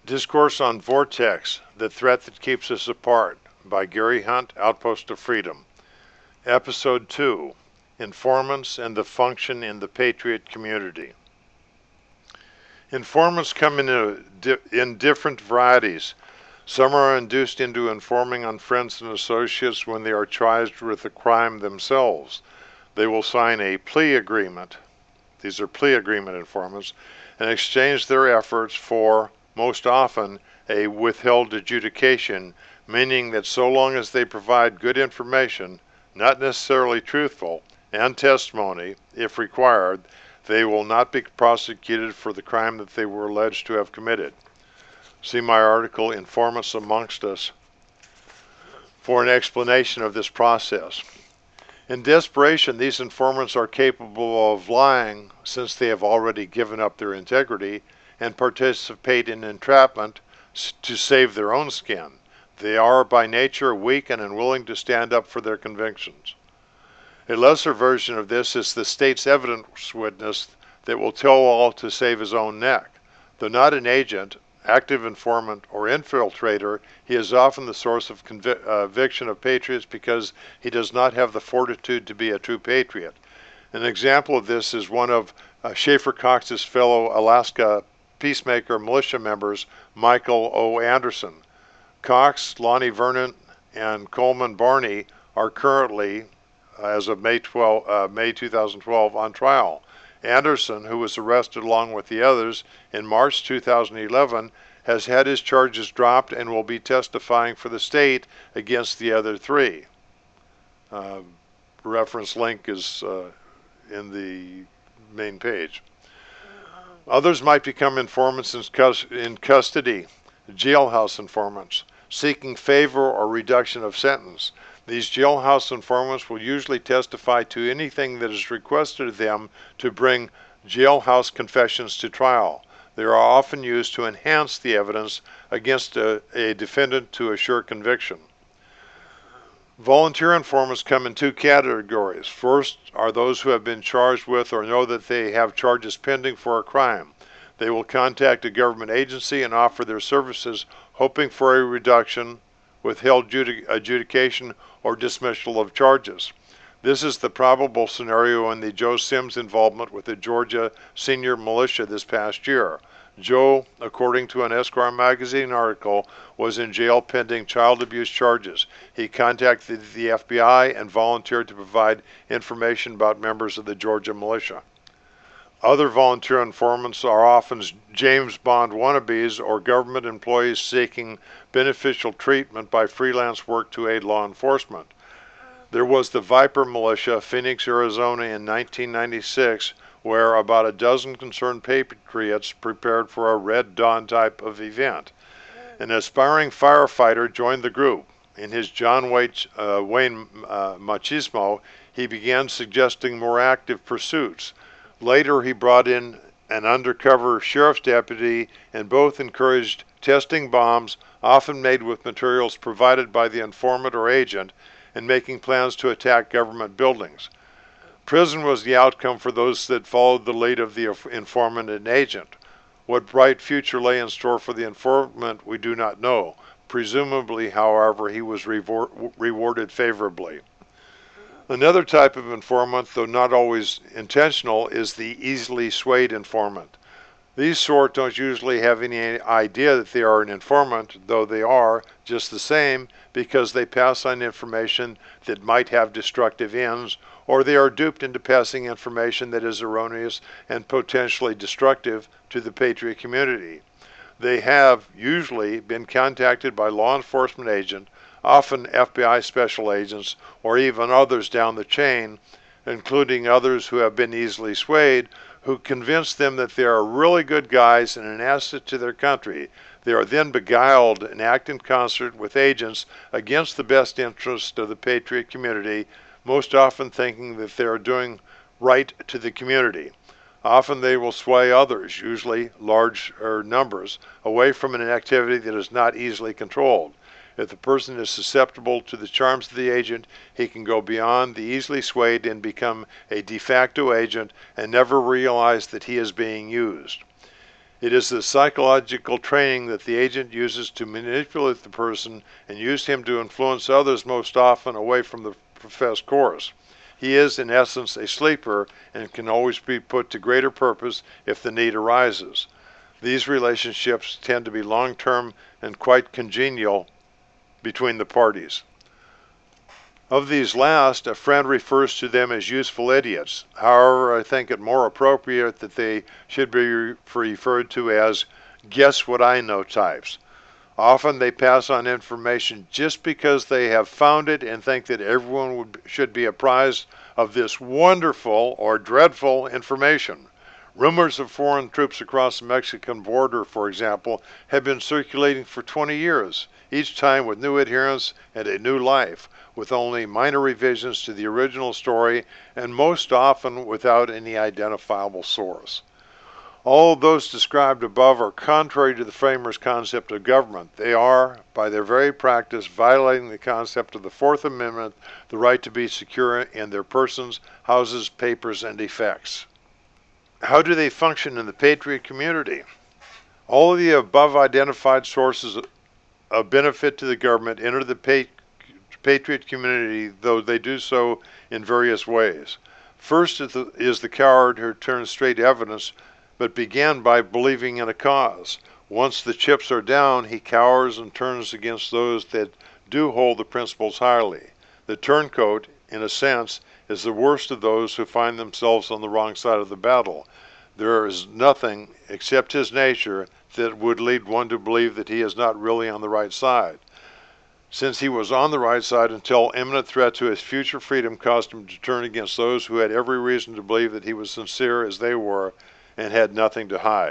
Discourse on Vortex, The Threat That Keeps Us Apart, by Gary Hunt, Outpost of Freedom. Episode 2, Informants and the Function in the Patriot Community. Informants come in different varieties. Some are induced into informing on friends and associates when they are charged with a crime themselves. They will sign a plea agreement. These are plea agreement informants, and exchange their efforts for, most often, a withheld adjudication, meaning that so long as they provide good information, not necessarily truthful, and testimony, if required, they will not be prosecuted for the crime that they were alleged to have committed. See my article, Informants Amongst Us, for an explanation of this process. In desperation, these informants are capable of lying, since they have already given up their integrity, and participate in entrapment to save their own skin. They are by nature weak and unwilling to stand up for their convictions. A lesser version of this is the state's evidence witness that will tell all to save his own neck. Though not an agent, active informant, or infiltrator, he is often the source of conviction of patriots because he does not have the fortitude to be a true patriot. An example of this is one of Schaefer Cox's fellow Alaska Peacemaker militia members, Michael O. Anderson. Cox, Lonnie Vernon, and Coleman Barney are currently, as of May 2012, on trial. Anderson, who was arrested along with the others in March 2011, has had his charges dropped and will be testifying for the state against the other three. Reference link is in the main page. Others might become informants in custody, jailhouse informants, seeking favor or reduction of sentence. These jailhouse informants will usually testify to anything that is requested of them to bring jailhouse confessions to trial. They are often used to enhance the evidence against a defendant to assure conviction. Volunteer informants come in two categories. First are those who have been charged with or know that they have charges pending for a crime. They will contact a government agency and offer their services, hoping for a reduction, withheld adjudication, or dismissal of charges. This is the probable scenario in the Joe Sims involvement with the Georgia senior militia this past year. Joe, according to an Esquire magazine article, was in jail pending child abuse charges. He contacted the FBI and volunteered to provide information about members of the Georgia militia. Other volunteer informants are often James Bond wannabes or government employees seeking beneficial treatment by freelance work to aid law enforcement. There was the Viper Militia, Phoenix, Arizona in 1996, where about a dozen concerned patriots prepared for a Red Dawn type of event. An aspiring firefighter joined the group. In his John Wayne machismo, he began suggesting more active pursuits. Later, he brought in an undercover sheriff's deputy, and both encouraged testing bombs, often made with materials provided by the informant or agent, and making plans to attack government buildings. Prison was the outcome for those that followed the lead of the informant and agent. What bright future lay in store for the informant, we do not know. Presumably, however, he was rewarded favorably. Another type of informant, though not always intentional, is the easily swayed informant. These sort don't usually have any idea that they are an informant, though they are, just the same, because they pass on information that might have destructive ends, or they are duped into passing information that is erroneous and potentially destructive to the patriot community. They have, usually, been contacted by law enforcement agents, often FBI special agents, or even others down the chain, including others who have been easily swayed, who convince them that they are really good guys and an asset to their country. They are then beguiled and act in concert with agents against the best interest of the patriot community, most often thinking that they are doing right to the community. Often they will sway others, usually larger numbers, away from an activity that is not easily controlled. If the person is susceptible to the charms of the agent, he can go beyond the easily swayed and become a de facto agent and never realize that he is being used. It is the psychological training that the agent uses to manipulate the person and use him to influence others, most often away from the professed course. He is, in essence, a sleeper and can always be put to greater purpose if the need arises. These relationships tend to be long-term and quite congenial between the parties. Of these last, a friend refers to them as useful idiots. However, I think it more appropriate that they should be referred to as guess what I know types. Often they pass on information just because they have found it and think that everyone should be apprised of this wonderful or dreadful information. Rumors of foreign troops across the Mexican border, for example, have been circulating for 20 years, each time with new adherents and a new life, with only minor revisions to the original story and most often without any identifiable source. All of those described above are contrary to the framers' concept of government. They are, by their very practice, violating the concept of the Fourth Amendment, the right to be secure in their persons, houses, papers, and effects. How do they function in the patriot community? All of the above identified sources of benefit to the government enter the patriot community, though they do so in various ways. First is the coward who turns straight evidence, but began by believing in a cause. Once the chips are down, he cowers and turns against those that do hold the principles highly. The turncoat, in a sense, is the worst of those who find themselves on the wrong side of the battle. There is nothing, except his nature, that would lead one to believe that he is not really on the right side, since he was on the right side until imminent threat to his future freedom caused him to turn against those who had every reason to believe that he was sincere as they were and had nothing to hide.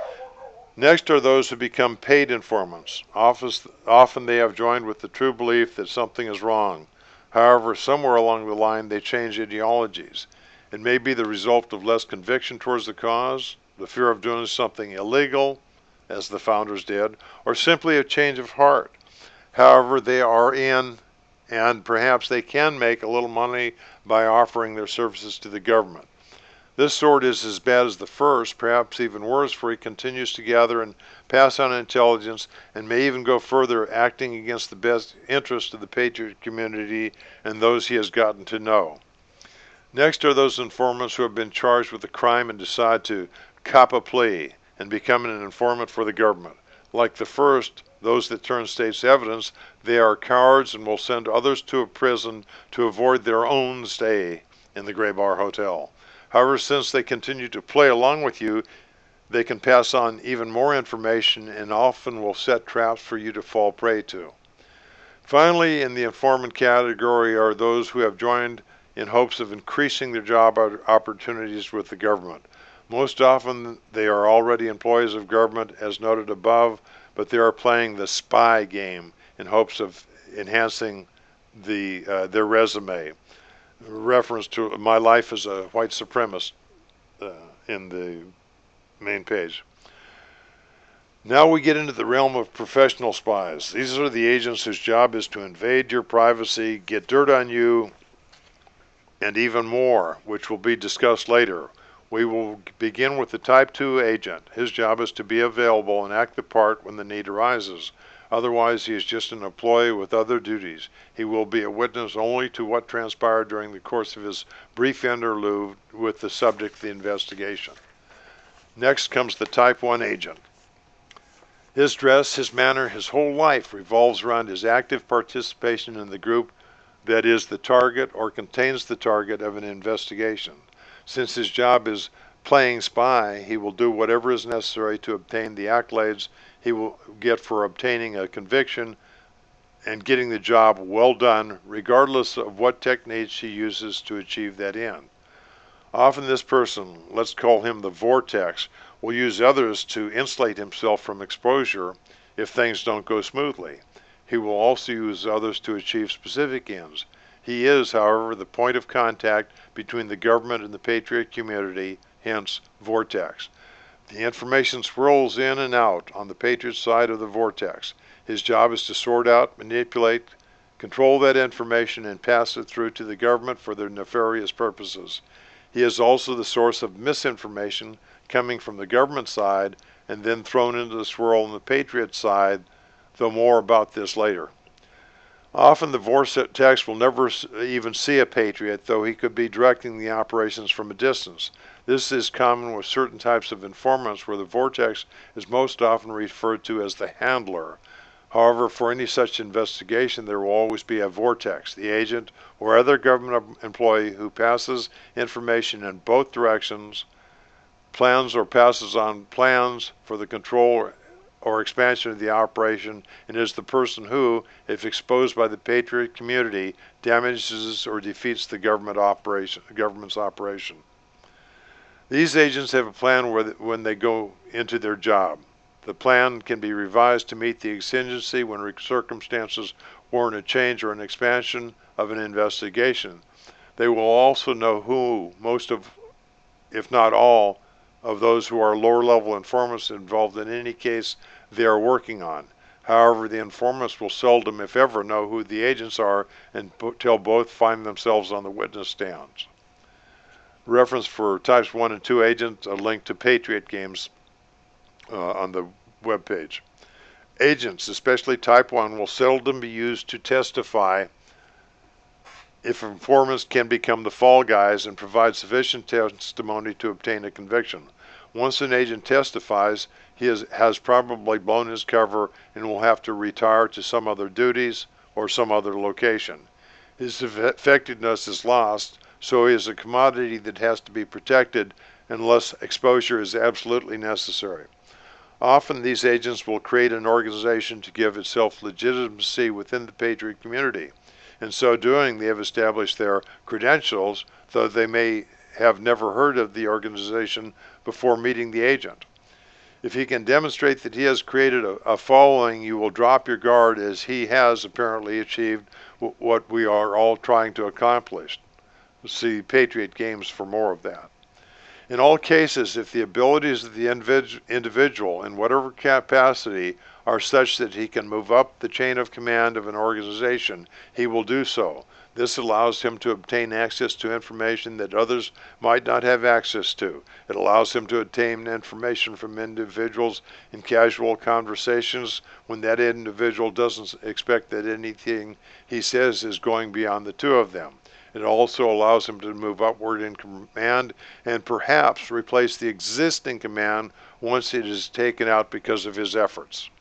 Next are those who become paid informants. Often they have joined with the true belief that something is wrong. However, somewhere along the line they change ideologies. It may be the result of less conviction towards the cause, the fear of doing something illegal, as the founders did, or simply a change of heart. However, they are in, and perhaps they can make a little money by offering their services to the government. This sort is as bad as the first, perhaps even worse, for he continues to gather and pass on intelligence and may even go further, acting against the best interest of the patriot community and those he has gotten to know. Next are those informants who have been charged with a crime and decide to cop a plea and become an informant for the government. Like the first, those that turn state's evidence, they are cowards and will send others to a prison to avoid their own stay in the Gray Bar Hotel. However, since they continue to play along with you, they can pass on even more information and often will set traps for you to fall prey to. Finally, in the informant category are those who have joined in hopes of increasing their job opportunities with the government. Most often they are already employees of government, as noted above, but they are playing the spy game in hopes of enhancing their resume. Reference to my life as a white supremacist in the main page. Now we get into the realm of professional spies. These are the agents whose job is to invade your privacy, get dirt on you, and even more, which will be discussed later. We will begin with the Type 2 agent. His job is to be available and act the part when the need arises. Otherwise, he is just an employee with other duties. He will be a witness only to what transpired during the course of his brief interlude with the subject of the investigation. Next comes the Type 1 agent. His dress, his manner, his whole life revolves around his active participation in the group that is the target or contains the target of an investigation. Since his job is playing spy, he will do whatever is necessary to obtain the accolades he will get for obtaining a conviction and getting the job well done, regardless of what techniques he uses to achieve that end. Often this person, let's call him the vortex, will use others to insulate himself from exposure if things don't go smoothly. He will also use others to achieve specific ends. He is, however, the point of contact between the government and the patriot community, hence vortex. The information swirls in and out on the patriot side of the vortex. His job is to sort out, manipulate, control that information, and pass it through to the government for their nefarious purposes. He is also the source of misinformation coming from the government side and then thrown into the swirl on the Patriot side, though more about this later. Often the vortex will never even see a Patriot, though he could be directing the operations from a distance. This is common with certain types of informants where the vortex is most often referred to as the handler. However, for any such investigation, there will always be a vortex, the agent or other government employee who passes information in both directions, plans or passes on plans for the control or expansion of the operation, and is the person who, if exposed by the Patriot community, damages or defeats the government's operation. These agents have a plan when they go into their job. The plan can be revised to meet the exigency when circumstances warrant a change or an expansion of an investigation. They will also know who, most of, if not all, of those who are lower-level informants involved in any case they are working on. However, the informants will seldom, if ever, know who the agents are until both find themselves on the witness stands. Reference for Types 1 and 2 agents, a link to Patriot Games on the webpage. Agents, especially Type 1, will seldom be used to testify if informants can become the fall guys and provide sufficient testimony to obtain a conviction. Once an agent testifies, he has probably blown his cover and will have to retire to some other duties or some other location. His effectiveness is lost, so he is a commodity that has to be protected unless exposure is absolutely necessary. Often these agents will create an organization to give itself legitimacy within the Patriot community. In so doing, they have established their credentials, though they may have never heard of the organization before meeting the agent. If he can demonstrate that he has created a following, you will drop your guard, as he has apparently achieved what we are all trying to accomplish. See Patriot Games for more of that. In all cases, if the abilities of the individual, in whatever capacity, are such that he can move up the chain of command of an organization, he will do so. This allows him to obtain access to information that others might not have access to. It allows him to obtain information from individuals in casual conversations when that individual doesn't expect that anything he says is going beyond the two of them. It also allows him to move upward in command and perhaps replace the existing command once it is taken out because of his efforts.